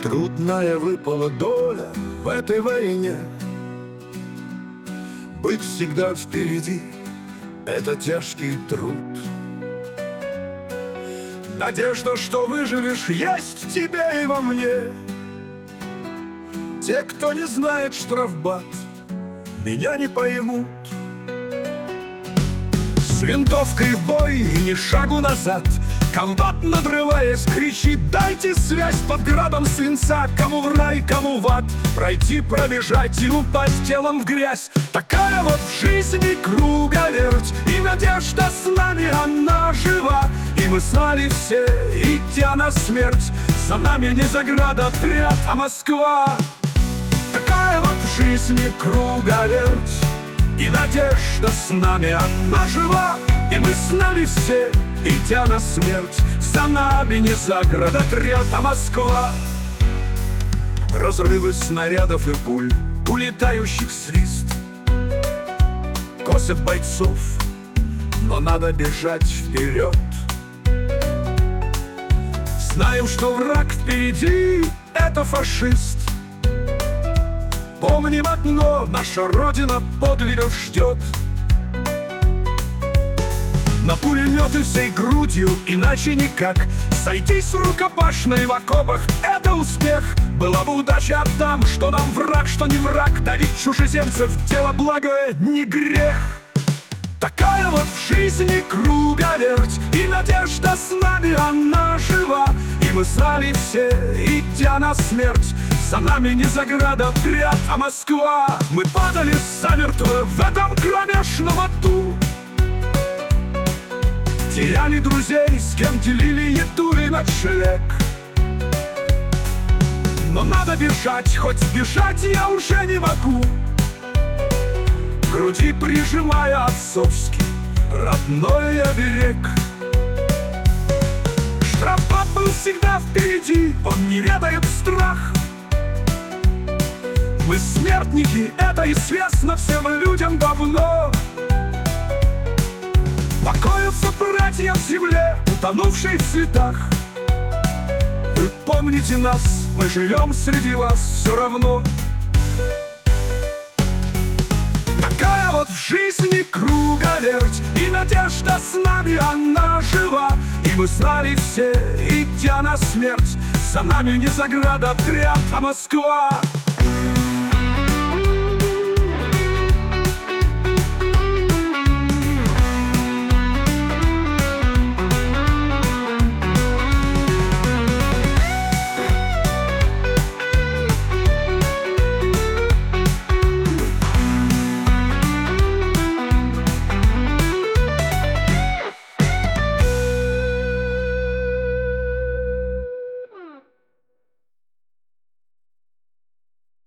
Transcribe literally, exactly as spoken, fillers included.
Трудная выпала доля в этой войне. Быть всегда впереди — это тяжкий труд. Надежда, что выживешь, есть в тебе и во мне. Те, кто не знает штрафбат, меня не поймут. С винтовкой в бой и ни шагу назад. Комбат, надрываясь, кричит: дайте связь под градом свинца. Кому в рай, кому в ад, пройти, пробежать и упасть телом в грязь. Такая вот в жизни круговерть, и надежда с нами, она жива. И мы знали все, идя на смерть, за нами не заградотряд, а Москва. Такая вот в жизни круговерть, и надежда с нами, она жива. И мы знали все, идя на смерть, за нами не заградотряд, а Москва. Разрывы снарядов и пуль, улетающих свист, косят бойцов, но надо бежать вперед. Знаем, что враг впереди — это фашист. Помним одно: наша Родина подвигов ждет. На пулеметы всей грудью, иначе никак. Сойтись в рукопашной в окопах — это успех. Была бы удача там, что нам враг, что не враг. Давить чужеземцев — дело благое, не грех. Такая вот в жизни круговерть, и надежда с нами, она жива. И мы знали все, идя на смерть, за нами не заградотряд, а Москва. Мы падали замертво в этом кромешном аду, теряли друзей, с кем делили еду и ночлег. Но надо бежать, хоть бежать я уже не могу, к груди прижимая отцовский родной оберег. Штрафбат был всегда впереди, он не ведает страх. Мы смертники, это известно всем людям давно. Покоятся братья в земле, утонувшей в цветах. Вы помните нас, мы живем среди вас все равно. Такая вот в жизни круговерть, и надежда с нами, она жива. И мы знали все, идя на смерть, за нами не заградотряд, а Москва.